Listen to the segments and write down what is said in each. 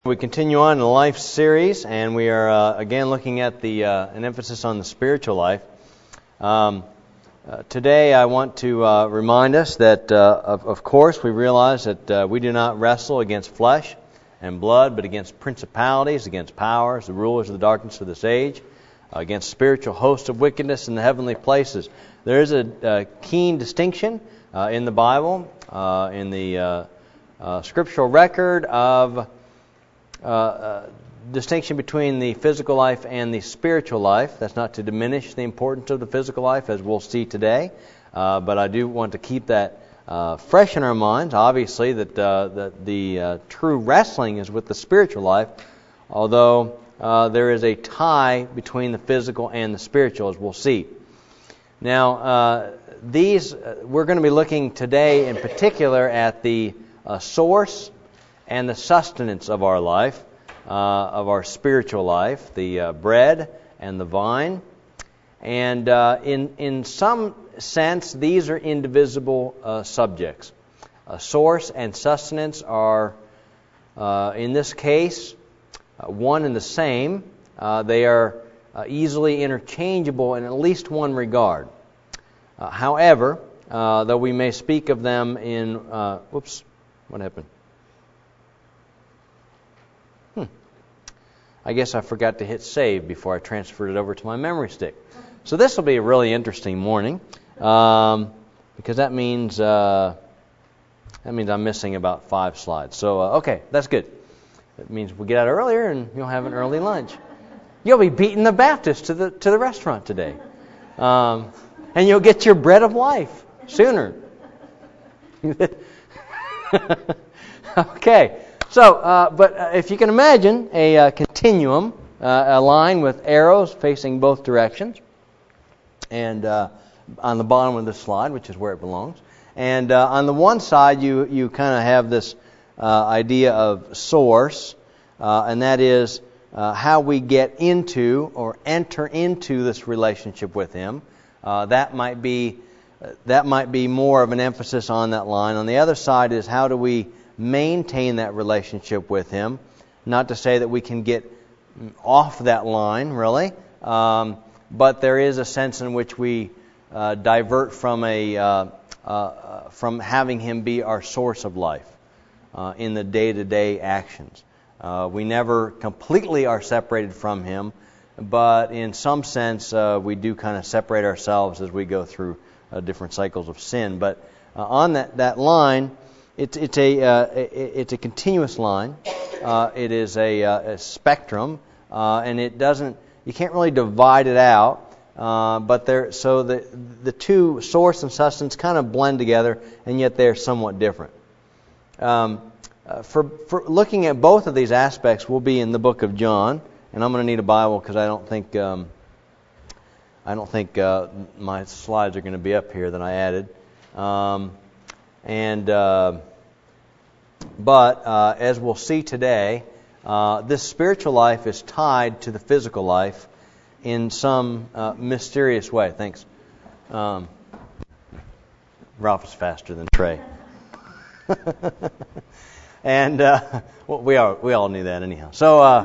We continue on in the life series, and we are again looking at an emphasis on the spiritual life. Today I want to remind us that, of course, we realize that we do not wrestle against flesh and blood, but against principalities, against powers, the rulers of the darkness of this age, against spiritual hosts of wickedness in the heavenly places. There is a keen distinction in the Bible, in the scriptural record of distinction between the physical life and the spiritual life. That's not to diminish the importance of the physical life, as we'll see today, but I do want to keep that fresh in our minds. Obviously, that the true wrestling is with the spiritual life, although there is a tie between the physical and the spiritual, as we'll see. Now, we're going to be looking today in particular at the source and the sustenance of our life, of our spiritual life, the bread and the vine. And in some sense, these are indivisible subjects. Source and sustenance are, in this case, one and the same. They are easily interchangeable in at least one regard. However, though we may speak of them in... whoops, what happened? I guess I forgot to hit save before I transferred it over to my memory stick. So this will be a really interesting morning, because that means I'm missing about 5 slides. So okay, that's good. That means we'll get out earlier and you'll have an early lunch. You'll be beating the Baptist to the restaurant today, and you'll get your bread of life sooner. Okay. So, but if you can imagine a continuum, a line with arrows facing both directions, and on the bottom of the slide, which is where it belongs, and on the one side you kind of have this idea of source, and that is how we get into or enter into this relationship with Him. That might be more of an emphasis on that line. On the other side is how do we maintain that relationship with Him. Not to say that we can get off that line, really, but there is a sense in which we divert from having Him be our source of life in the day-to-day actions. We never completely are separated from Him, but in some sense we do kind of separate ourselves as we go through different cycles of sin. But on that line, it's a continuous line. It is a spectrum, and you can't really divide it out. But the two, source and sustenance, kind of blend together, and yet they're somewhat different. For looking at both of these aspects, we'll be in the book of John, and I'm going to need a Bible because I don't think my slides are going to be up here that I added. But as we'll see today, this spiritual life is tied to the physical life in some mysterious way. Thanks. Ralph is faster than Trey. And well, we all knew that anyhow. So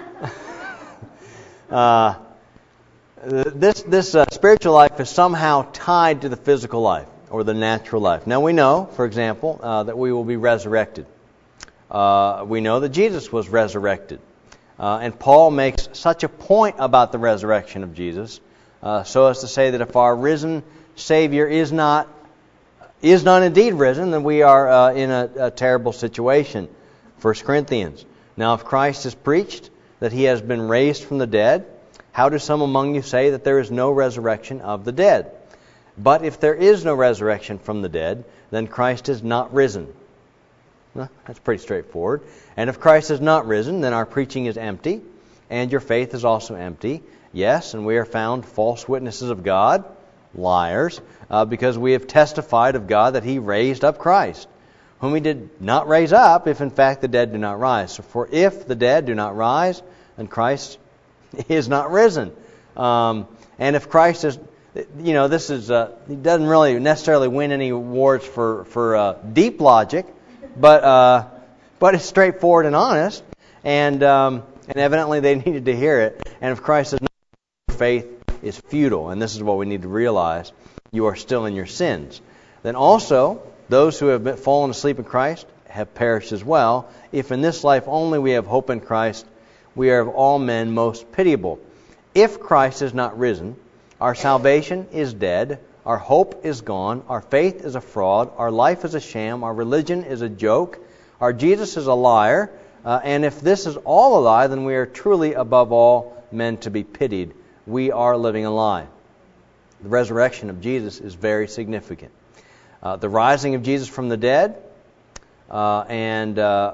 this spiritual life is somehow tied to the physical life, or the natural life. Now we know, for example, that we will be resurrected. We know that Jesus was resurrected. And Paul makes such a point about the resurrection of Jesus, so as to say that if our risen Savior is not indeed risen, then we are in a terrible situation. 1 Corinthians. Now if Christ is preached that He has been raised from the dead, how do some among you say that there is no resurrection of the dead? But if there is no resurrection from the dead, then Christ is not risen. Well, that's pretty straightforward. And if Christ is not risen, then our preaching is empty, and your faith is also empty. Yes, and we are found false witnesses of God, liars, because we have testified of God that He raised up Christ, whom He did not raise up, if in fact the dead do not rise. So for if the dead do not rise, then Christ is not risen. And if Christ is... this is he doesn't really necessarily win any awards for deep logic, but it's straightforward and honest. And evidently they needed to hear it. And if Christ is not, your faith is futile. And this is what we need to realize. You are still in your sins. Then also, those who have fallen asleep in Christ have perished as well. If in this life only we have hope in Christ, we are of all men most pitiable. If Christ is not risen, our salvation is dead, our hope is gone, our faith is a fraud, our life is a sham, our religion is a joke, our Jesus is a liar, and if this is all a lie, then we are truly above all men to be pitied. We are living a lie. The resurrection of Jesus is very significant. The rising of Jesus from the dead and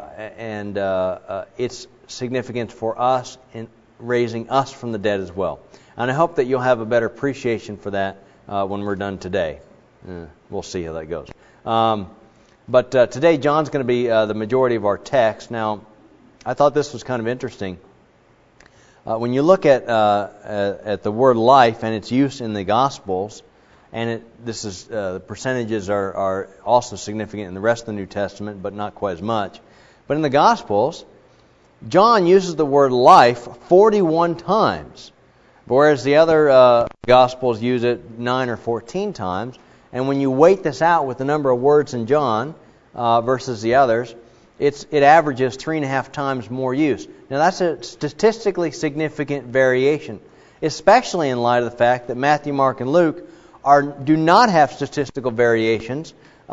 its significance for us in raising us from the dead as well. And I hope that you'll have a better appreciation for that when we're done today. We'll see how that goes. But today, John's going to be the majority of our text. Now, I thought this was kind of interesting. When you look at the word life and its use in the Gospels, and the percentages are also significant in the rest of the New Testament, but not quite as much. But in the Gospels, John uses the word life 41 times, whereas the other Gospels use it 9 or 14 times. And when you weight this out with the number of words in John versus the others, it averages 3.5 times more use. Now that's a statistically significant variation, especially in light of the fact that Matthew, Mark, and Luke do not have statistical variations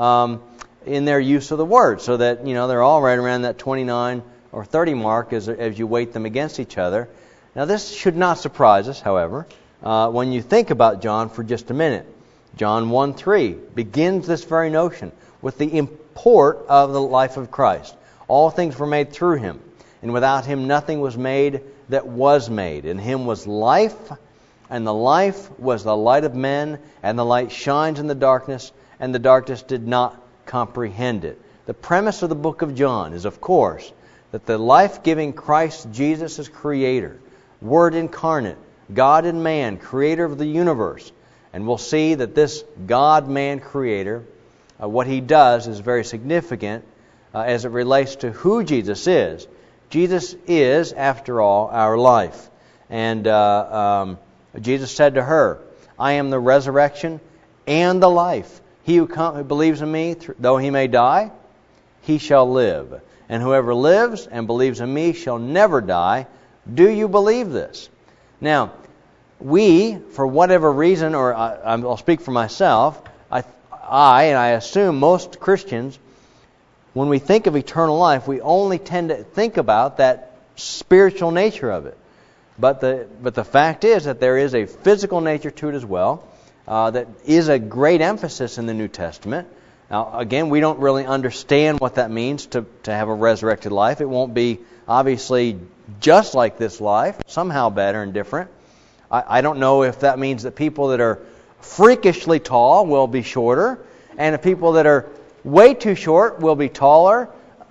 in their use of the word, so that they're all right around that 29 or 30 mark as you weight them against each other. Now this should not surprise us, however, when you think about John for just a minute. John 1:3 begins this very notion with the import of the life of Christ. All things were made through Him, and without Him nothing was made that was made. In Him was life, and the life was the light of men, and the light shines in the darkness, and the darkness did not comprehend it. The premise of the book of John is, of course, that the life-giving Christ Jesus is Creator, Word incarnate, God and man, Creator of the universe. And we'll see that this God-man Creator, what He does is very significant as it relates to who Jesus is. Jesus is, after all, our life. And Jesus said to her, I am the resurrection and the life. He who believes in me, though he may die, he shall live. And whoever lives and believes in me shall never die. Do you believe this? Now, we, for whatever reason, or I'll speak for myself, and I assume most Christians, when we think of eternal life, we only tend to think about that spiritual nature of it. But the fact is that there is a physical nature to it as well. That is a great emphasis in the New Testament. Now, again, we don't really understand what that means to have a resurrected life. It won't be, obviously, just like this life, somehow better and different. I don't know if that means that people that are freakishly tall will be shorter, and the people that are way too short will be taller.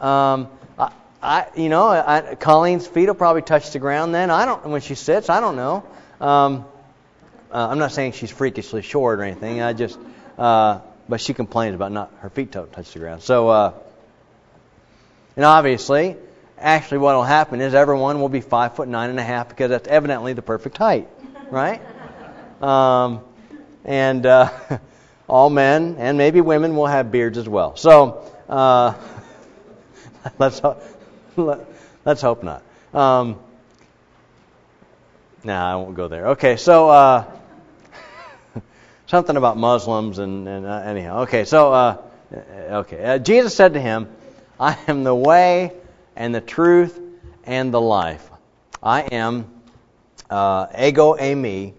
Colleen's feet will probably touch the ground then. When she sits, I don't know. I'm not saying she's freakishly short or anything. But she complains about her feet don't touch the ground. So, and obviously, actually what will happen is everyone will be 5'9.5" because that's evidently the perfect height, right? And all men and maybe women will have beards as well. So, let's hope not. No, I won't go there. Okay, so something about Muslims and anyhow. Okay, so Jesus said to him, I am the way and the truth and the life. I am ego eimi,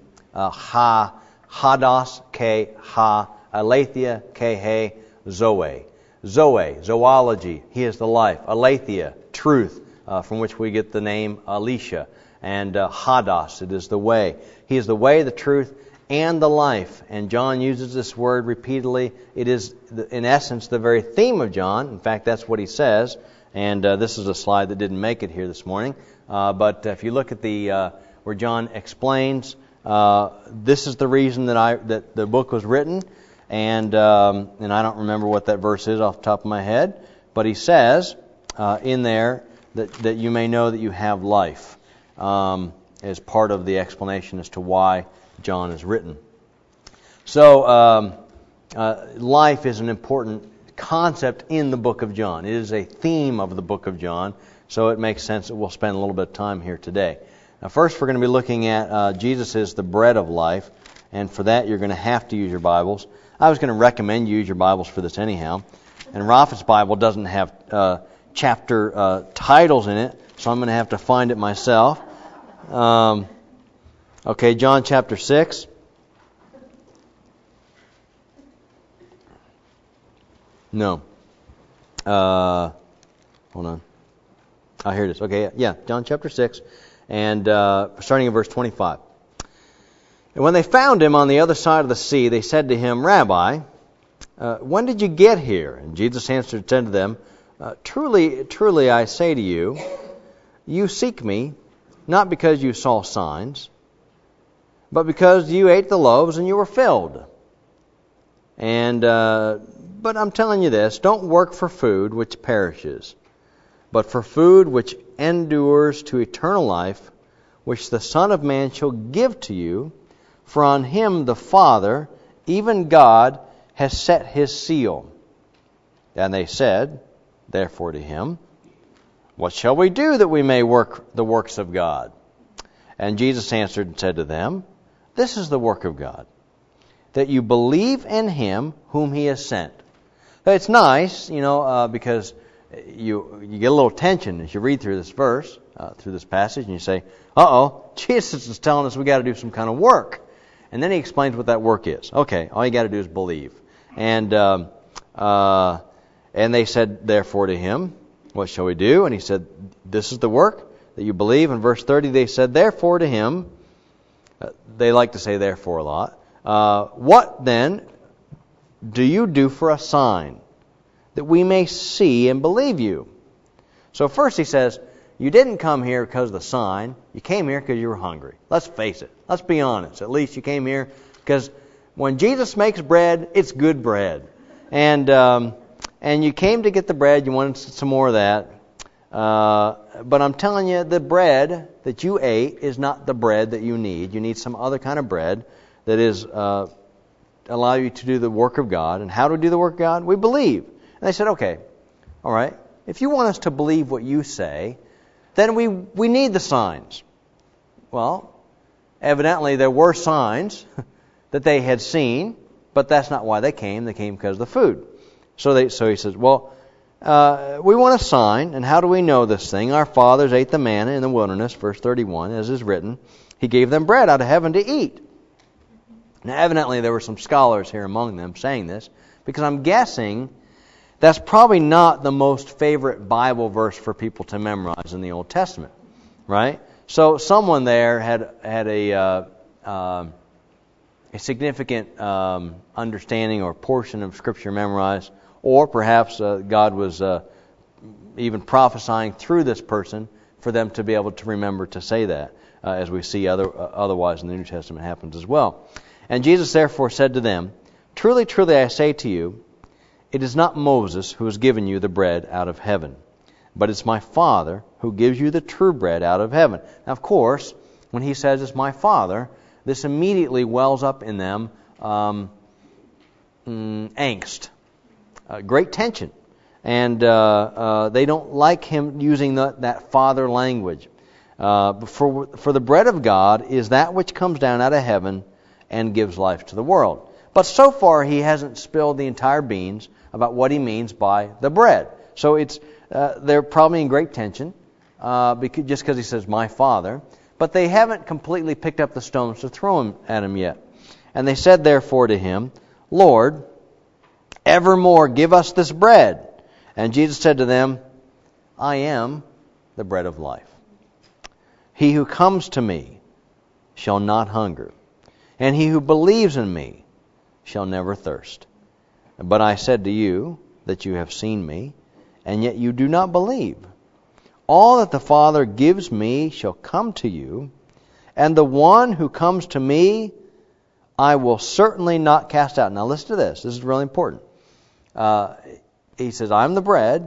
hados ke ha, aletheia ke he, zoe. Zoe, zoology, He is the life. Aletheia, truth, from which we get the name Alicia. And hados, it is the way. He is the way, the truth, and the life. And John uses this word repeatedly. It is, in essence, the very theme of John. In fact, that's what he says. And this is a slide that didn't make it here this morning. But if you look at where John explains, this is the reason that the book was written. And I don't remember what that verse is off the top of my head. But he says in there that you may know that you have life, as part of the explanation as to why John is written. So, life is an important concept in the book of John. It is a theme of the book of John, so it makes sense that we'll spend a little bit of time here today. Now, first we're going to be looking at Jesus is the bread of life, and for that you're going to have to use your Bibles. I was going to recommend you use your Bibles for this anyhow, and Rafa's Bible doesn't have chapter titles in it, so I'm going to have to find it myself. Okay, John chapter 6. No. Hold on. Oh, here it is. Okay, yeah, John chapter 6, and starting in verse 25. And when they found him on the other side of the sea, they said to him, Rabbi, when did you get here? And Jesus answered and said to them, Truly, truly, I say to you, you seek me, not because you saw signs, but because you ate the loaves and you were filled. And but I'm telling you this, don't work for food which perishes, but for food which endures to eternal life, which the Son of Man shall give to you, for on him the Father, even God, has set his seal. And they said, therefore to him, what shall we do that we may work the works of God? And Jesus answered and said to them, this is the work of God, that you believe in him whom he has sent. It's nice, because you get a little tension as you read through this verse, through this passage, and you say, Jesus is telling us we got to do some kind of work. And then he explains what that work is. Okay, all you got to do is believe. And they said, therefore to him, what shall we do? And he said, this is the work, that you believe. In verse 30, they said, therefore to him, they like to say therefore a lot, what then do you do for a sign, that we may see and believe you? So first he says, you didn't come here because of the sign. You came here because you were hungry. Let's face it. Let's be honest. At least you came here because when Jesus makes bread, it's good bread. And you came to get the bread. You wanted some more of that. But I'm telling you, the bread that you ate is not the bread that you need. You need some other kind of bread that is allow you to do the work of God. And how to do the work of God? We believe. And they said, okay, all right. If you want us to believe what you say, then we need the signs. Well, evidently there were signs that they had seen, but that's not why they came. They came because of the food. So he says, well, we want a sign, and how do we know this thing? Our fathers ate the manna in the wilderness, verse 31, as is written. He gave them bread out of heaven to eat. Now, evidently there were some scholars here among them saying this, because I'm guessing that's probably not the most favorite Bible verse for people to memorize in the Old Testament, right? So someone there had a significant understanding or portion of Scripture memorized, or perhaps God was even prophesying through this person for them to be able to remember to say that, as we see otherwise in the New Testament happens as well. And Jesus therefore said to them, truly, truly, I say to you, it is not Moses who has given you the bread out of heaven, but it's my Father who gives you the true bread out of heaven. Now, of course, when he says it's my Father, this immediately wells up in them angst, great tension. And they don't like him using that Father language. For the bread of God is that which comes down out of heaven and gives life to the world. But so far he hasn't spilled the entire beans about what he means by the bread. So they're probably in great tension, just because he says, my Father. But they haven't completely picked up the stones to throw at him yet. And they said therefore to him, Lord, evermore give us this bread. And Jesus said to them, I am the bread of life. He who comes to me shall not hunger, and he who believes in me shall never thirst. But I said to you that you have seen me, and yet you do not believe. All that the Father gives me shall come to you, and the one who comes to me I will certainly not cast out. Now listen to this. This is really important. He says, I'm the bread.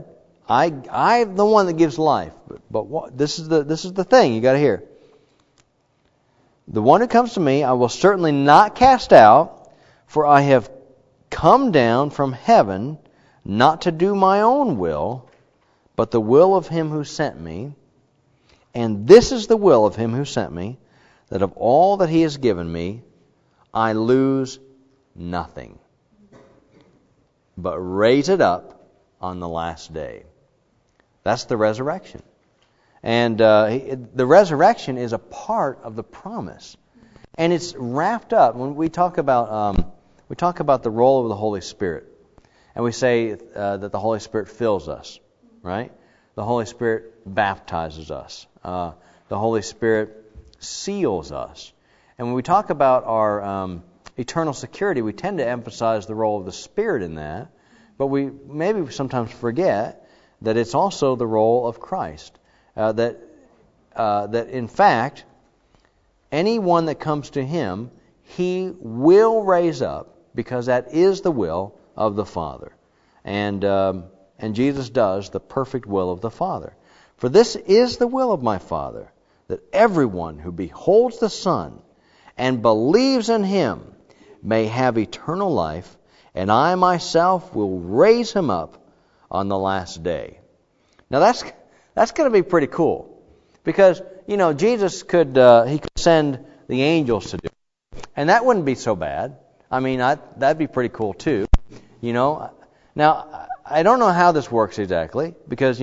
I'm the one that gives life. But this is the thing you got to hear. The one who comes to me, I will certainly not cast out, for I have come down from heaven not to do my own will, but the will of him who sent me. And this is the will of him who sent me, that of all that he has given me, I lose nothing, but raise it up on the last day. That's the resurrection. And the resurrection is a part of the promise. And it's wrapped up when we talk about the role of the Holy Spirit. And we say that the Holy Spirit fills us, right? The Holy Spirit baptizes us. The Holy Spirit seals us. And when we talk about our eternal security, we tend to emphasize the role of the Spirit in that. But we maybe sometimes forget that it's also the role of Christ. That in fact, anyone that comes to Him, He will raise up, because that is the will of the Father. And Jesus does the perfect will of the Father. For this is the will of my Father, that everyone who beholds the Son and believes in Him may have eternal life, and I myself will raise him up on the last day. Now that's going to be pretty cool, because Jesus could send the angels to do it, and that wouldn't be so bad. I mean, that'd be pretty cool too. Now I don't know how this works exactly, because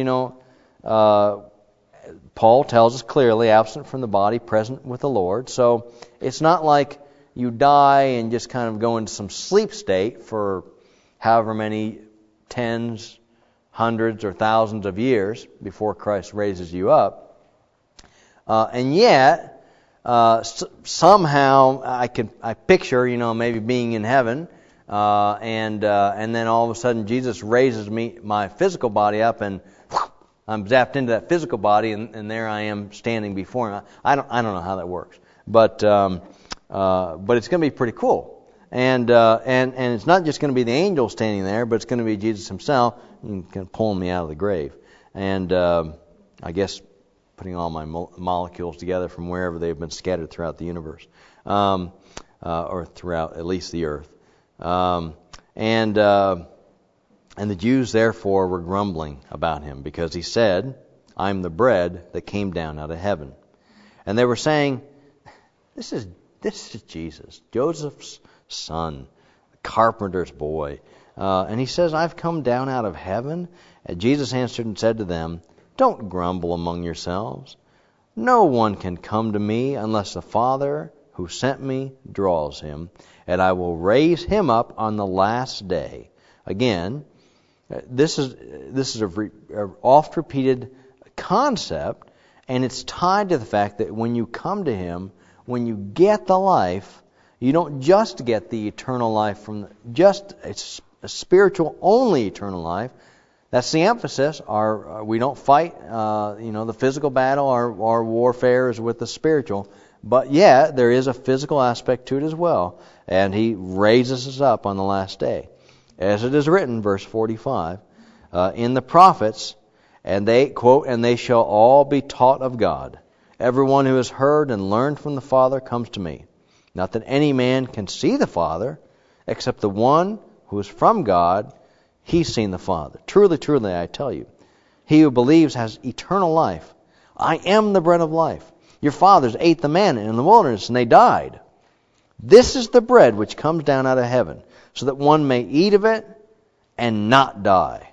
Paul tells us clearly, absent from the body, present with the Lord. So it's not like you die and just kind of go into some sleep state for however many tens, hundreds, or thousands of years before Christ raises you up. And yet, somehow I picture, maybe being in heaven, and then all of a sudden Jesus raises my physical body up, and I'm zapped into that physical body, and there I am standing before Him. I don't know how that works, but it's going to be pretty cool. And it's not just going to be the angel standing there, but it's going to be Jesus Himself, kind of pulling me out of the grave. And I guess putting all my molecules together from wherever they've been scattered throughout the universe, or throughout at least the earth. And the Jews therefore were grumbling about Him, because He said, I am the bread that came down out of heaven. And they were saying, This is Jesus, Joseph's son, the carpenter's boy. And He says, I've come down out of heaven. And Jesus answered and said to them, Don't grumble among yourselves. No one can come to me unless the Father who sent me draws him, and I will raise him up on the last day. Again, this is a oft repeated concept, and it's tied to the fact that when you come to Him, when you get the life, you don't just get the eternal life from just a spiritual only eternal life. That's the emphasis. We don't fight, the physical battle. Our warfare is with the spiritual, but yet there is a physical aspect to it as well. And He raises us up on the last day, as it is written, verse 45, in the prophets, and they quote, and they shall all be taught of God. Everyone who has heard and learned from the Father comes to me. Not that any man can see the Father, except the one who is from God. He's seen the Father. Truly, truly, I tell you, he who believes has eternal life. I am the bread of life. Your fathers ate the manna in the wilderness, and they died. This is the bread which comes down out of heaven, so that one may eat of it and not die.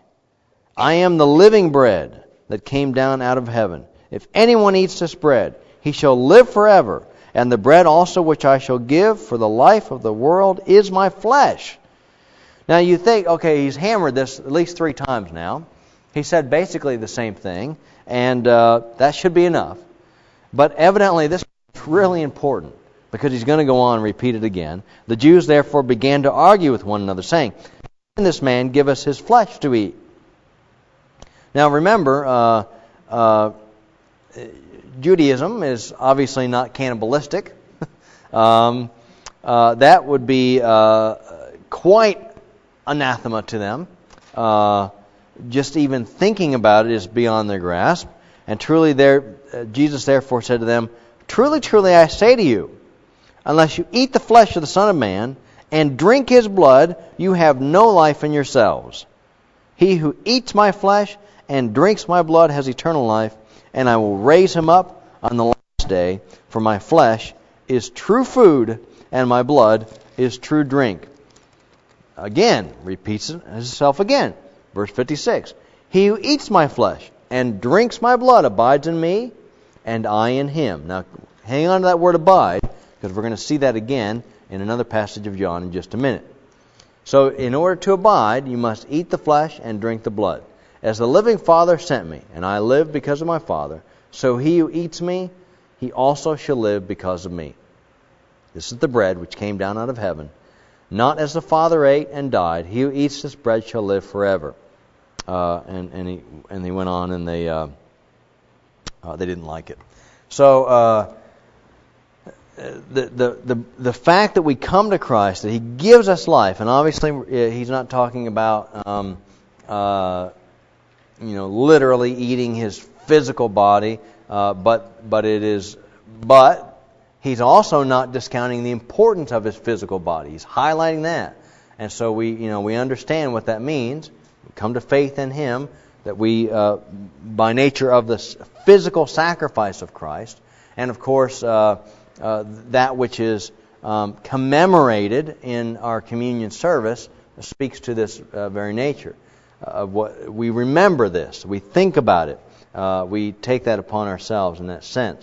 I am the living bread that came down out of heaven. If anyone eats this bread, he shall live forever. And the bread also which I shall give for the life of the world is my flesh. Now you think, okay, He's hammered this at least 3 times now. He said basically the same thing, and that should be enough. But evidently this is really important, because He's going to go on and repeat it again. The Jews therefore began to argue with one another, saying, Can this man give us his flesh to eat? Now remember, Judaism is obviously not cannibalistic. That would be quite anathema to them. just even thinking about it is beyond their grasp. And truly, Jesus therefore said to them, "Truly, truly, I say to you, unless you eat the flesh of the Son of Man and drink His blood, you have no life in yourselves. He who eats my flesh and drinks my blood has eternal life, and I will raise him up on the last day. For my flesh is true food, and my blood is true drink." Again, repeats himself again. Verse 56. "He who eats my flesh and drinks my blood abides in me, and I in him." Now, hang on to that word abide, because we're going to see that again in another passage of John in just a minute. So, in order to abide, you must eat the flesh and drink the blood. "As the living Father sent me, and I live because of my Father, so he who eats me, he also shall live because of me. This is the bread which came down out of heaven. Not as the Father ate and died, he who eats this bread shall live forever." And he went on, and they didn't like it. So the fact that we come to Christ, that He gives us life, and obviously He's not talking about literally eating His physical body, but He's also not discounting the importance of His physical body. He's highlighting that. And so we understand what that means. We come to faith in Him, that we, by nature of the physical sacrifice of Christ, and of course, that which is commemorated in our communion service speaks to this very nature. We remember this. We think about it. We take that upon ourselves in that sense.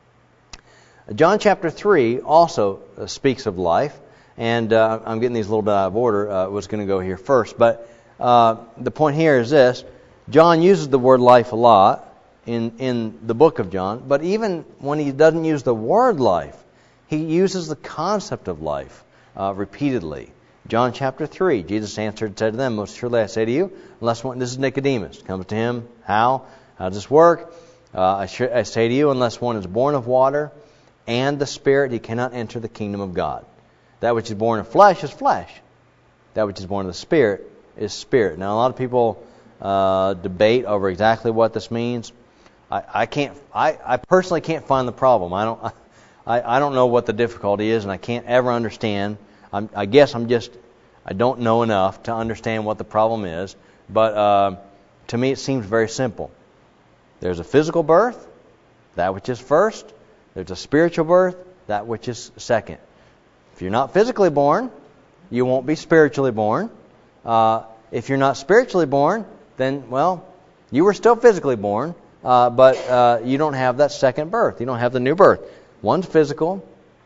John chapter 3 also speaks of life, and I'm getting these a little bit out of order. I was going to go here first, but the point here is this. John uses the word life a lot in the book of John, but even when he doesn't use the word life, he uses the concept of life repeatedly. John chapter 3, Jesus answered and said to them, "Most surely I say to you, unless one," this is Nicodemus, comes to him, How does this work? I say to you, unless one is born of water and the Spirit, he cannot enter the kingdom of God. That which is born of flesh is flesh. That which is born of the Spirit is spirit." Now, a lot of people debate over exactly what this means. I personally can't find the problem. I don't know what the difficulty is, and I can't ever understand. I guess I don't know enough to understand what the problem is. But to me, it seems very simple. There's a physical birth, that which is first. There's a spiritual birth, that which is second. If you're not physically born, you won't be spiritually born. If you're not spiritually born, then, well, you were still physically born, but you don't have that second birth. You don't have the new birth. One's physical,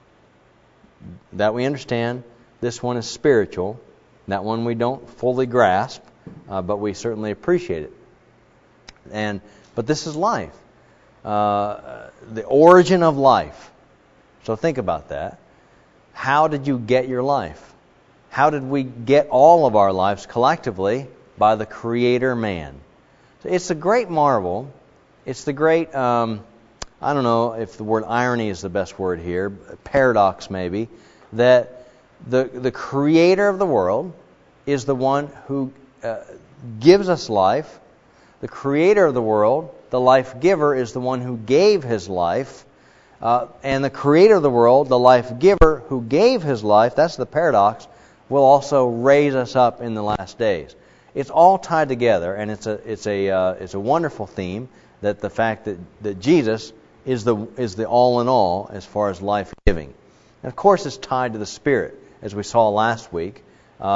that we understand. This one is spiritual. That one we don't fully grasp, but we certainly appreciate it. But this is life. The origin of life. So think about that. How did you get your life? How did we get all of our lives collectively? By the Creator man. So it's a great marvel. It's the great, I don't know if the word irony is the best word here, paradox maybe, that the Creator of the world is the one who gives us life. The Creator of the world, the life giver, is the one who gave His life. And the Creator of the world, the life giver who gave His life, that's the paradox, will also raise us up in the last days. It's all tied together, and it's a wonderful theme, that the fact that Jesus is the all in all as far as life giving. And of course, it's tied to the Spirit, as we saw last week.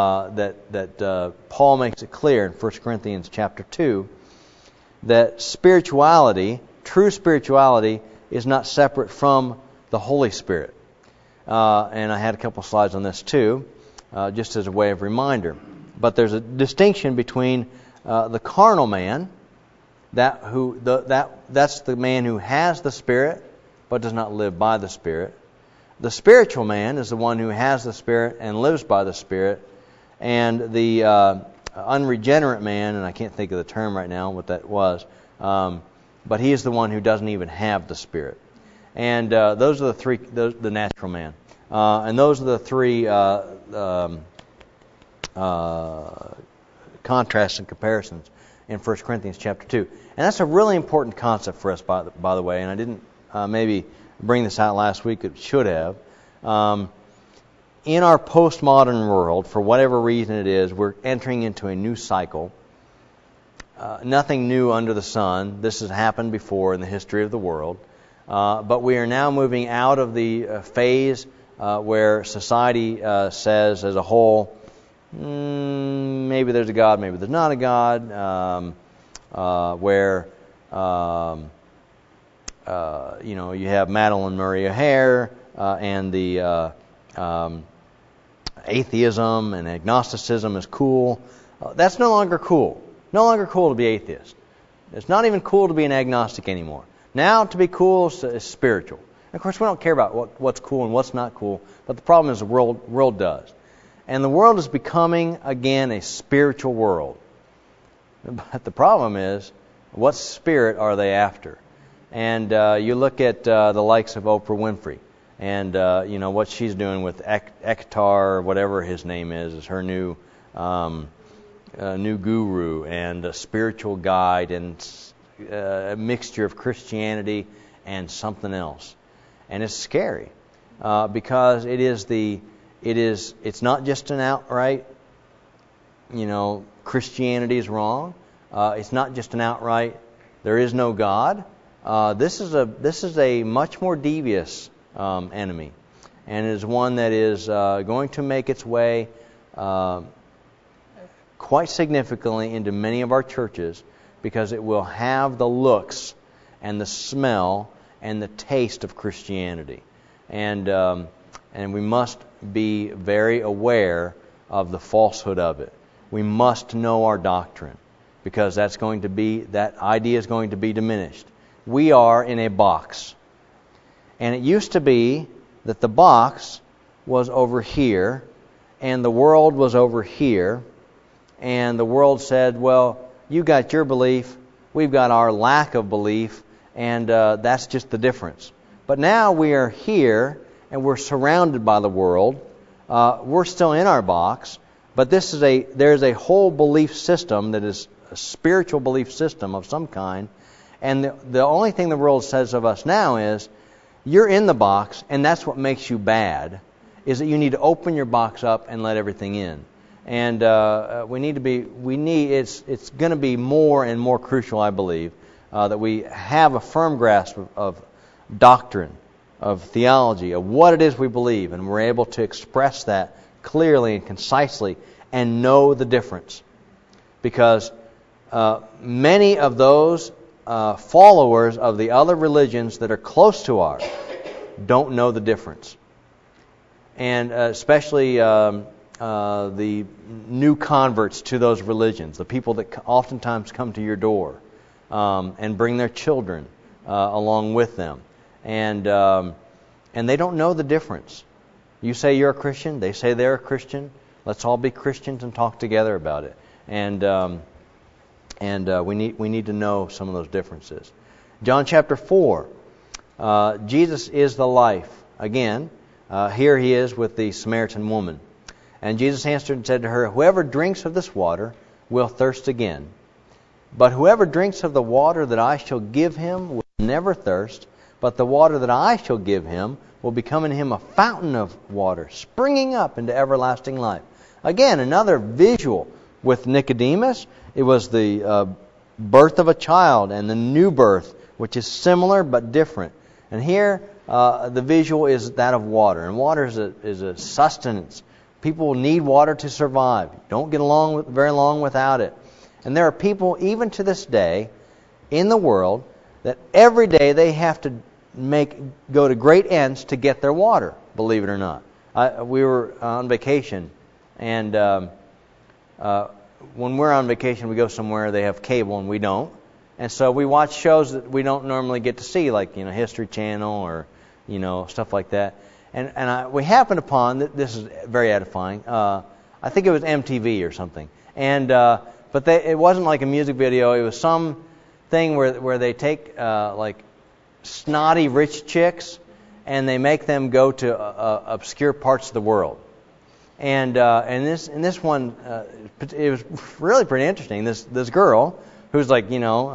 That Paul makes it clear in 1 Corinthians chapter 2 that spirituality, true spirituality, is not separate from the Holy Spirit. And I had a couple slides on this too, just as a way of reminder. But there's a distinction between the carnal man, that's the man who has the Spirit but does not live by the Spirit. The spiritual man is the one who has the Spirit and lives by the Spirit. And the unregenerate man, and I can't think of the term right now, what that was, but he is the one who doesn't even have the Spirit. And those are the three, the natural man. And those are the three contrasts and comparisons in 1 Corinthians chapter 2. And that's a really important concept for us, by the way, and I didn't maybe bring this out last week. It should have. In our postmodern world, for whatever reason it is, we're entering into a new cycle. Nothing new under the sun. This has happened before in the history of the world. But we are now moving out of the phase where society says as a whole, maybe there's a God, maybe there's not a God, where you have Madeline Murray O'Hair and the atheism and agnosticism is cool. That's no longer cool. No longer cool to be atheist. It's not even cool to be an agnostic anymore. Now to be cool is spiritual. And of course, we don't care about what's cool and what's not cool, but the problem is the world does. And the world is becoming, again, a spiritual world. But the problem is, what spirit are they after? And you look at the likes of Oprah Winfrey, and what she's doing with Ektar, whatever his name is her new guru and a spiritual guide and a mixture of Christianity and something else. And it's scary because it's not just an outright, Christianity is wrong. It's not just an outright, there is no God. This is a much more devious enemy, and it is one that is going to make its way quite significantly into many of our churches, because it will have the looks and the smell and the taste of Christianity, and we must be very aware of the falsehood of it. We must know our doctrine, because that idea is going to be diminished. We are in a box. And it used to be that the box was over here, and the world was over here, and the world said, well, you got your belief, we've got our lack of belief, and that's just the difference. But now we are here, and we're surrounded by the world. We're still in our box, but there's a whole belief system that is a spiritual belief system of some kind, and the only thing the world says of us now is, you're in the box, and that's what makes you bad, is that you need to open your box up and let everything in. And it's going to be more and more crucial, I believe, that we have a firm grasp of doctrine, of theology, of what it is we believe, and we're able to express that clearly and concisely and know the difference. Because many of those followers of the other religions that are close to ours don't know the difference. And especially the new converts to those religions, the people that oftentimes come to your door and bring their children along with them. And they don't know the difference. You say you're a Christian, they say they're a Christian. Let's all be Christians and talk together about it. And we need to know some of those differences. John chapter 4, Jesus is the life. Again, here he is with the Samaritan woman. And Jesus answered and said to her, whoever drinks of this water will thirst again. But whoever drinks of the water that I shall give him will never thirst, but the water that I shall give him will become in him a fountain of water, springing up into everlasting life. Again, another visual with Nicodemus. It was the birth of a child and the new birth, which is similar but different. And here, the visual is that of water. And water is a sustenance. People need water to survive. Don't get along very long without it. And there are people, even to this day, in the world, that every day they have to go to great ends to get their water, believe it or not. We were on vacation, and when we're on vacation, we go somewhere, they have cable, and we don't. And so we watch shows that we don't normally get to see, like History Channel or stuff like that. And we happened upon, this is very edifying, I think it was MTV or something. And but it wasn't like a music video. It was some thing where they take like snotty rich chicks and they make them go to obscure parts of the world. And in this one, it was really pretty interesting. This girl who's like,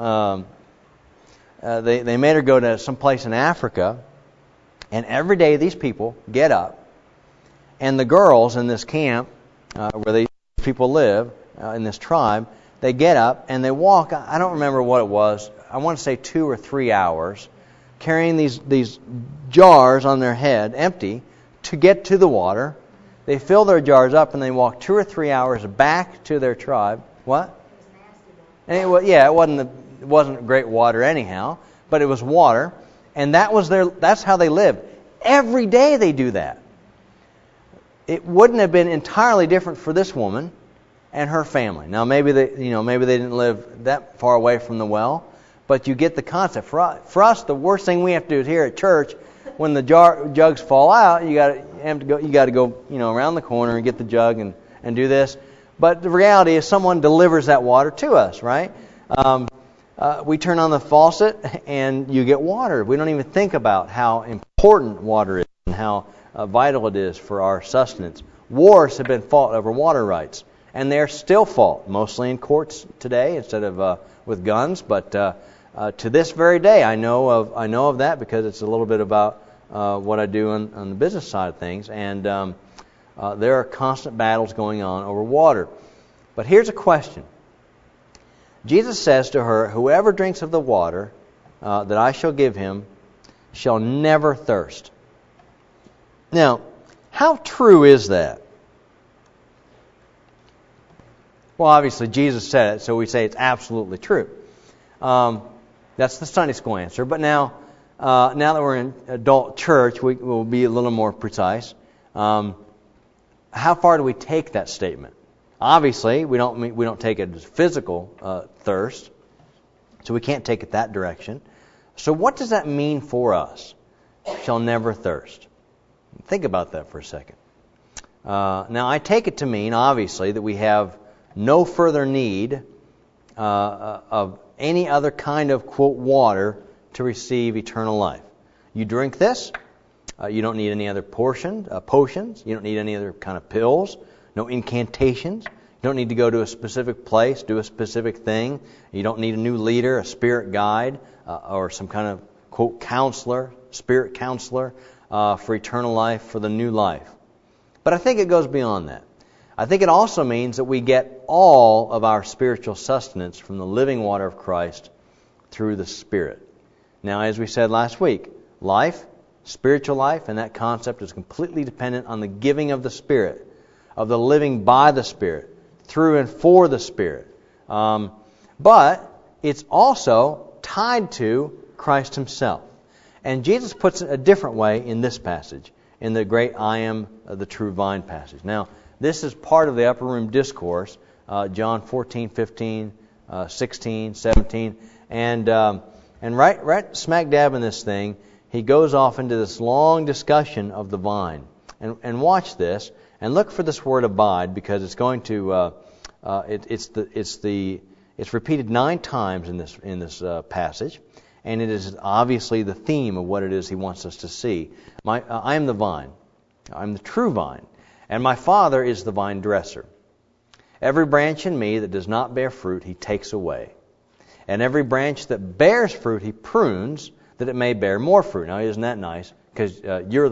they made her go to some place in Africa, and every day these people get up, and the girls in this camp where these people live, in this tribe, they get up and they walk, I don't remember what it was, I want to say 2 or 3 hours, carrying these jars on their head, empty, to get to the water. They fill their jars up and they walk 2 or 3 hours back to their tribe. What? And it wasn't great water anyhow, but it was water, and that's how they lived. Every day they do that. It wouldn't have been entirely different for this woman and her family. Now maybe they didn't live that far away from the well, but you get the concept. For us, the worst thing we have to do is here at church, when the jugs fall out, you got to go around the corner and get the jug and do this. But the reality is, someone delivers that water to us, right? We turn on the faucet and you get water. We don't even think about how important water is and how vital it is for our sustenance. Wars have been fought over water rights, and they're still fought, mostly in courts today instead of with guns. But to this very day, I know of that because it's a little bit about what I do on the business side of things, and there are constant battles going on over water. But here's a question. Jesus says to her, "Whoever drinks of the water that I shall give him shall never thirst." Now, how true is that? Well, obviously Jesus said it, so we say it's absolutely true. That's the Sunday school answer. But now that we're in adult church, we will be a little more precise. How far do we take that statement? Obviously, we don't take it as physical thirst, so we can't take it that direction. So what does that mean for us? Shall never thirst. Think about that for a second. Now, I take it to mean, obviously, that we have no further need of any other kind of, quote, water to receive eternal life. You drink this, you don't need any other potions, you don't need any other kind of pills, no incantations, you don't need to go to a specific place, do a specific thing, you don't need a new leader, a spirit guide, or some kind of, quote, counselor, spirit counselor, for eternal life, for the new life. But I think it goes beyond that. I think it also means that we get all of our spiritual sustenance from the living water of Christ through the Spirit. Now, as we said last week, life, spiritual life, and that concept is completely dependent on the giving of the Spirit, of the living by the Spirit, through and for the Spirit. But it's also tied to Christ Himself. And Jesus puts it a different way in this passage, in the great I am the true vine passage. Now, this is part of the upper room discourse, John 14, 15, 16, 17. And right smack dab in this thing, he goes off into this long discussion of the vine. And watch this, and look for this word abide, because it's going to it's repeated 9 times in this passage, and it is obviously the theme of what it is he wants us to see. I am the vine, I'm the true vine, and my Father is the vine dresser. Every branch in me that does not bear fruit, He takes away, and every branch that bears fruit, He prunes, that it may bear more fruit. Now, isn't that nice? Because you're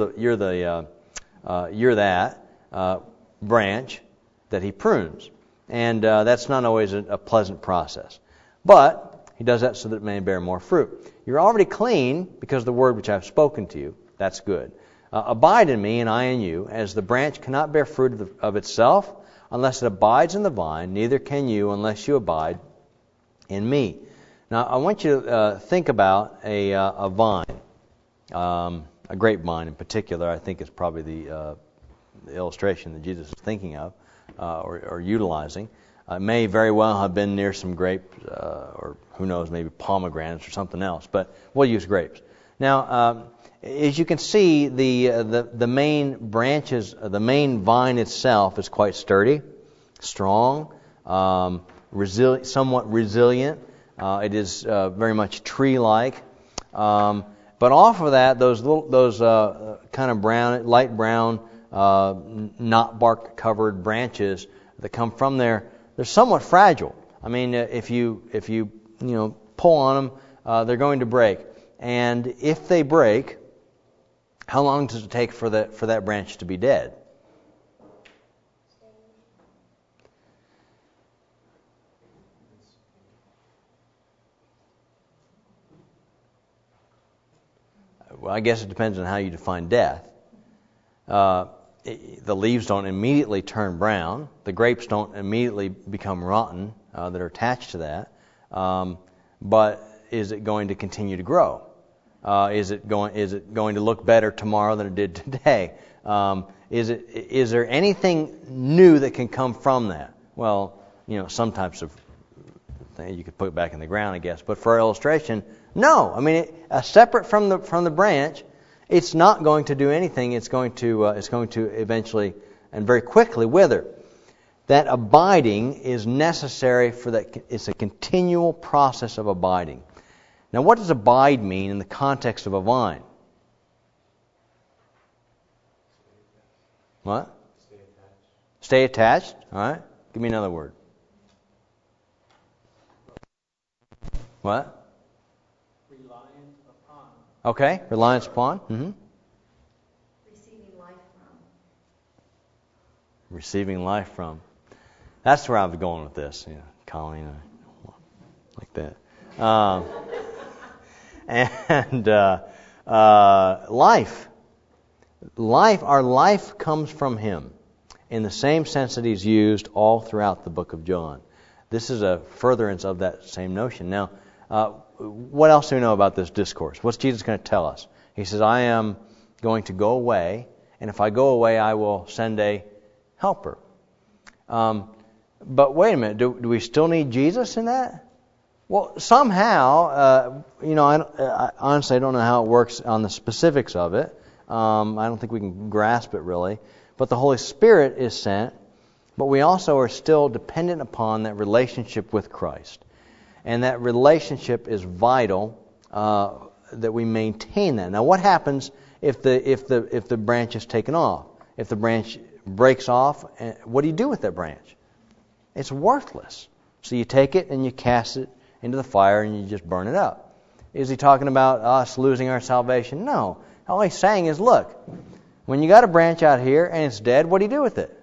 that branch that He prunes. And that's not always a pleasant process. But He does that so that it may bear more fruit. You're already clean because of the word which I've spoken to you. That's good. Abide in me and I in you, as the branch cannot bear fruit of itself unless it abides in the vine, neither can you unless you abide in me. Now, I want you to think about a vine, a grapevine in particular. I think is probably the illustration that Jesus is thinking of or utilizing. It may very well have been near some grapes, or who knows, maybe pomegranates or something else, but we'll use grapes. Now, as you can see, the main branches, the main vine itself is quite sturdy, strong, somewhat resilient. It is very much tree-like. But off of that, those kind of brown, light brown, not bark-covered branches that come from there, they're somewhat fragile. I mean, if you pull on them, they're going to break. And if they break, how long does it take for that branch to be dead? Well, I guess it depends on how you define death. The leaves don't immediately turn brown. The grapes don't immediately become rotten that are attached to that. But is it going to continue to grow? Is it going to look better tomorrow than it did today? Is there anything new that can come from that? Well, some types of thing you could put back in the ground, I guess. But for illustration, no. I mean, separate from the branch, it's not going to do anything. It's going to eventually and very quickly wither. That abiding is necessary for that. It's a continual process of abiding. Now, what does abide mean in the context of a vine? What? Stay attached. All right. Give me another word. What? Reliance upon. Okay. Reliance upon. Mm-hmm. Receiving life from. Receiving life from. That's where I was going with this. Colleen, like that. And life. Our life comes from Him in the same sense that He's used all throughout the book of John. This is a furtherance of that same notion. Now, what else do we know about this discourse? What's Jesus going to tell us? He says, I am going to go away, and if I go away, I will send a helper. But wait a minute, do we still need Jesus in that? Well, somehow, I honestly don't know how it works on the specifics of it. I don't think we can grasp it really. But the Holy Spirit is sent, but we also are still dependent upon that relationship with Christ. And that relationship is vital that we maintain that. Now, what happens if the branch is taken off? If the branch breaks off, what do you do with that branch? It's worthless. So you take it and you cast it into the fire and you just burn it up. Is he talking about us losing our salvation? No. All he's saying is, look, when you got a branch out here and it's dead, what do you do with it?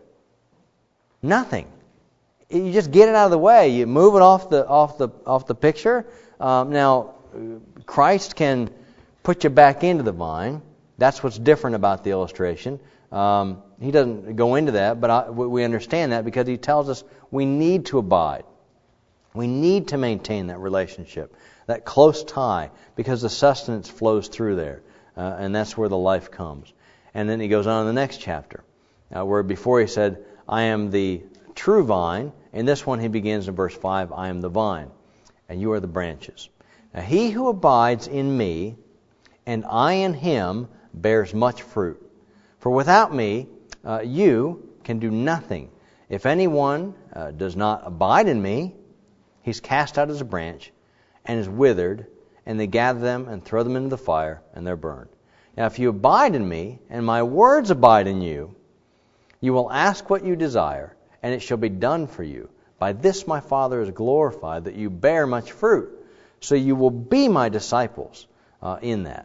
Nothing. You just get it out of the way. You move it off the picture. Now, Christ can put you back into the vine. That's what's different about the illustration. He doesn't go into that, but we understand that because he tells us we need to abide. We need to maintain that relationship, that close tie, because the sustenance flows through there, and that's where the life comes. And then he goes on in the next chapter, where before he said, I am the true vine. In this one he begins in verse 5, I am the vine, and you are the branches. Now he who abides in me, and I in him, bears much fruit. For without me, you can do nothing. If anyone does not abide in me, he's cast out as a branch and is withered, and they gather them and throw them into the fire, and they're burned. Now if you abide in me, and my words abide in you, you will ask what you desire, and it shall be done for you. By this my Father is glorified, that you bear much fruit. So you will be my disciples in that.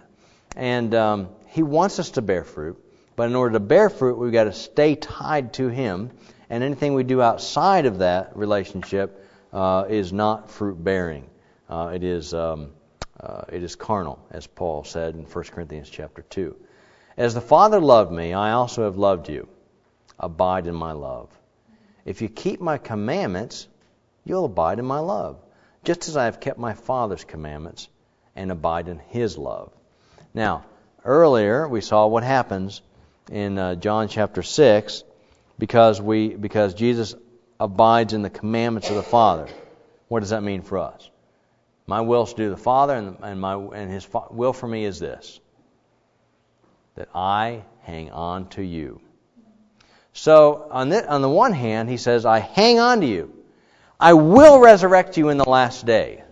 And he wants us to bear fruit, but in order to bear fruit, we've got to stay tied to him, and anything we do outside of that relationship is not fruit-bearing. It is carnal, as Paul said in 1 Corinthians chapter 2. As the Father loved me, I also have loved you. Abide in my love. If you keep my commandments, you'll abide in my love, just as I have kept my Father's commandments and abide in his love. Now, earlier we saw what happens in John chapter 6 because Jesus abides in the commandments of the Father. What does that mean for us? My will is to do the Father, and his will for me is this, that I hang on to you. So on the one hand, he says, I hang on to you. I will resurrect you in the last day.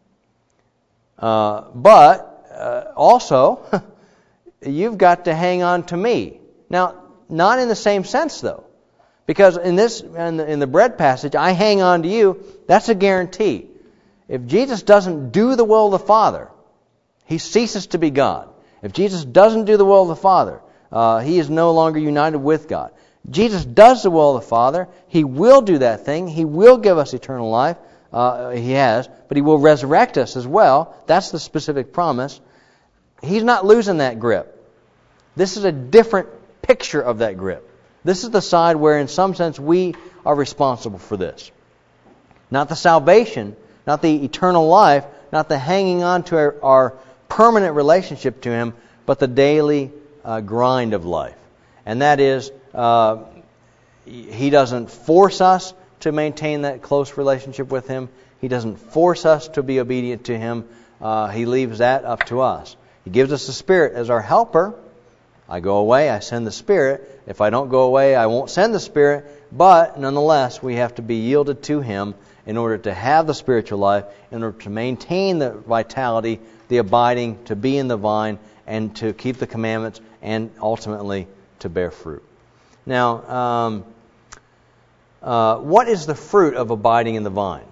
But also, you've got to hang on to me. Now, not in the same sense, though. Because in the bread passage, I hang on to you, that's a guarantee. If Jesus doesn't do the will of the Father, He ceases to be God. If Jesus doesn't do the will of the Father, He is no longer united with God. Jesus does the will of the Father. He will do that thing. He will give us eternal life. He has. But He will resurrect us as well. That's the specific promise. He's not losing that grip. This is a different picture of that grip. This is the side where, in some sense, we are responsible for this. Not the salvation, not the eternal life, not the hanging on to our permanent relationship to Him, but the daily grind of life. And that is, He doesn't force us to maintain that close relationship with Him. He doesn't force us to be obedient to Him. He leaves that up to us. He gives us the Spirit as our helper. I go away, I send the Spirit. If I don't go away, I won't send the Spirit. But nonetheless, we have to be yielded to Him in order to have the spiritual life, in order to maintain the vitality, the abiding, to be in the vine, and to keep the commandments, and ultimately to bear fruit. Now, what is the fruit of abiding in the vine?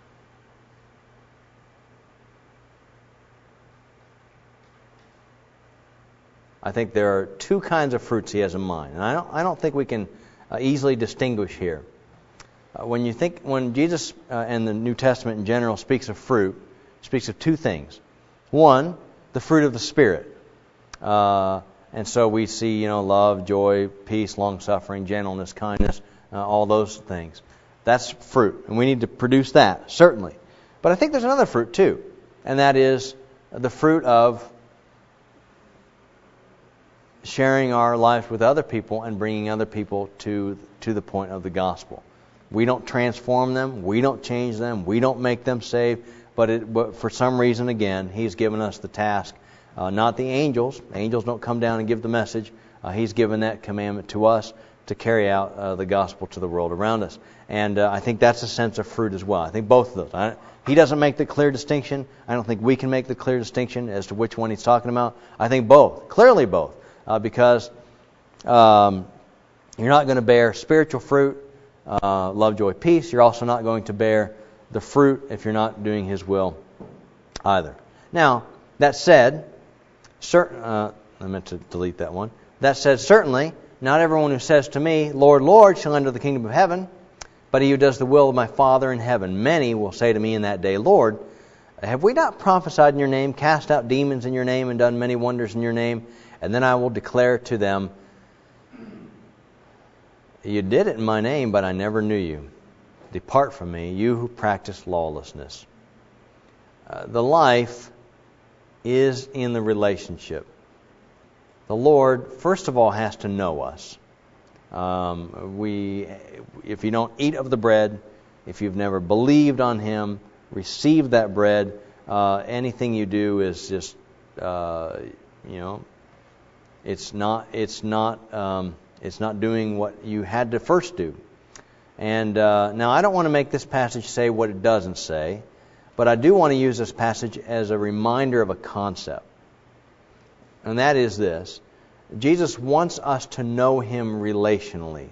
I think there are two kinds of fruits He has in mind, and I don't think we can easily distinguish here. When Jesus and the New Testament in general speaks of fruit, it speaks of two things. One, the fruit of the Spirit, and so we see, love, joy, peace, long-suffering, gentleness, kindness, all those things. That's fruit, and we need to produce that, certainly. But I think there's another fruit too, and that is the fruit of sharing our lives with other people and bringing other people to the point of the gospel. We don't transform them, we don't change them, we don't make them saved, but for some reason, again, He's given us the task. Not the angels. Angels don't come down and give the message. He's given that commandment to us to carry out the gospel to the world around us. And I think that's a sense of fruit as well. I think both of those. He doesn't make the clear distinction. I don't think we can make the clear distinction as to which one He's talking about. I think both. Clearly both. Because you're not going to bear spiritual fruit, love, joy, peace. You're also not going to bear the fruit if you're not doing His will either. Now, that said, I meant to delete that one. That said, certainly, not everyone who says to me, Lord, Lord, shall enter the kingdom of heaven, but he who does the will of my Father in heaven. Many will say to me in that day, Lord, have we not prophesied in your name, cast out demons in your name, and done many wonders in your name? And then I will declare to them, you did it in my name, but I never knew you. Depart from me, you who practice lawlessness. The life is in the relationship. The Lord, first of all, has to know us. If you don't eat of the bread, if you've never believed on Him, received that bread, anything you do is just, it's not doing what you had to first do. And now I don't want to make this passage say what it doesn't say, but I do want to use this passage as a reminder of a concept. And that is this. Jesus wants us to know Him relationally.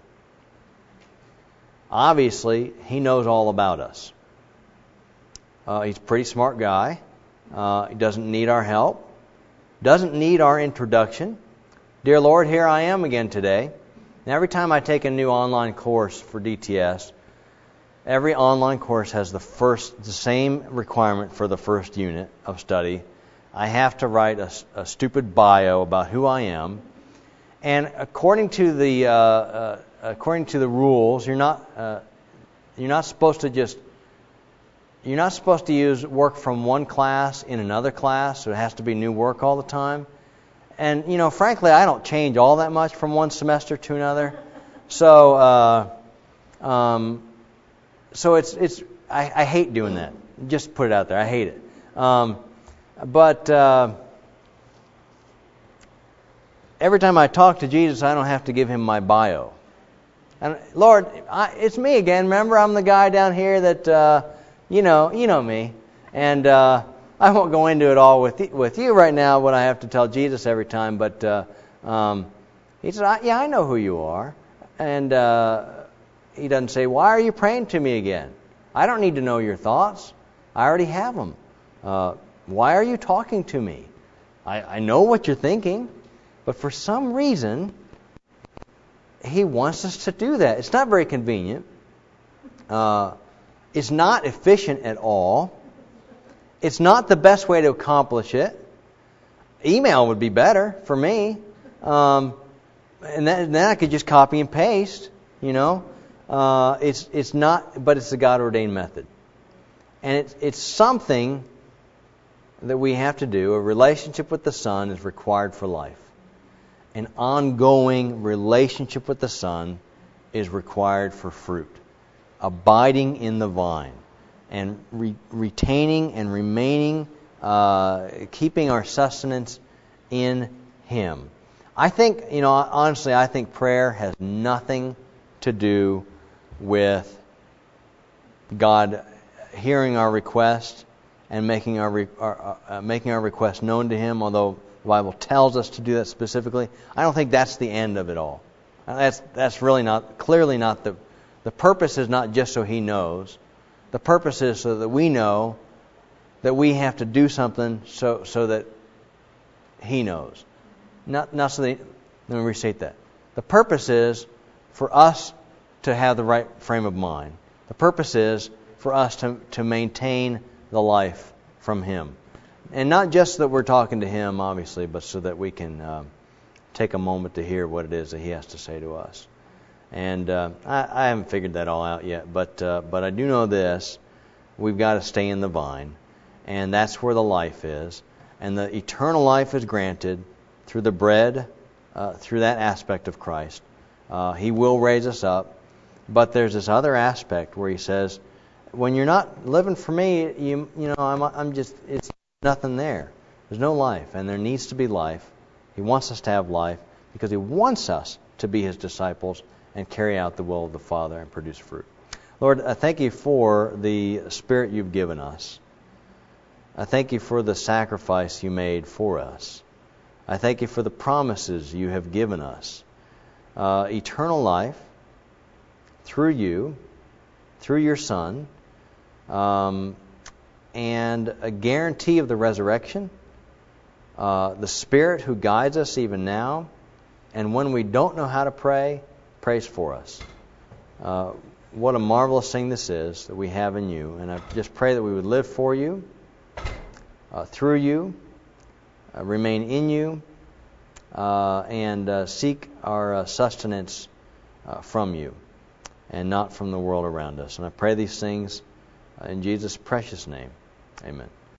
Obviously, He knows all about us. He's a pretty smart guy. He doesn't need our help. Doesn't need our introduction. Dear Lord, here I am again today. Now, every time I take a new online course for DTS, every online course has the same requirement for the first unit of study. I have to write a stupid bio about who I am, and according to the rules, you're not supposed to use work from one class in another class, so it has to be new work all the time. And frankly, I don't change all that much from one semester to another, so it's I hate doing that. Just put it out there. I hate it. But every time I talk to Jesus, I don't have to give Him my bio. And Lord, it's me again. Remember, I'm the guy down here that you know me, and I won't go into it all with you right now. What I have to tell Jesus every time, but He said, "Yeah, I know who you are," and He doesn't say, why are you praying to me again? I don't need to know your thoughts. I already have them. Why are you talking to me? I know what you're thinking, but for some reason, He wants us to do that. It's not very convenient. It's not efficient at all. It's not the best way to accomplish it. Email would be better for me. And then I could just copy and paste, It's not, but it's the God-ordained method. And it's something that we have to do. A relationship with the Son is required for life. An ongoing relationship with the Son is required for fruit. Abiding in the vine and retaining and remaining, keeping our sustenance in Him. I think, honestly, I think prayer has nothing to do with God hearing our request and making our request known to Him, although the Bible tells us to do that specifically. I don't think that's the end of it all. That's really clearly not the purpose is not just so He knows. The purpose is so that we know that we have to do something so that He knows. Not so that, let me restate that. The purpose is for us to have the right frame of mind. The purpose is for us to maintain the life from Him. And not just that we're talking to Him, obviously, but so that we can take a moment to hear what it is that He has to say to us. And I haven't figured that all out yet, but I do know this. We've got to stay in the vine, and that's where the life is. And the eternal life is granted through the bread, through that aspect of Christ. He will raise us up, but there's this other aspect where He says, when you're not living for me, it's nothing there. There's no life, and there needs to be life. He wants us to have life because He wants us to be His disciples and carry out the will of the Father and produce fruit. Lord, I thank You for the Spirit You've given us. I thank You for the sacrifice You made for us. I thank You for the promises You have given us. Eternal life through You, through Your Son, and a guarantee of the resurrection, the Spirit who guides us even now, and when we don't know how to pray, prays for us. What a marvelous thing this is that we have in You, and I just pray that we would live for You, through You, remain in You, and seek our sustenance from You, and not from the world around us. And I pray these things in Jesus' precious name. Amen.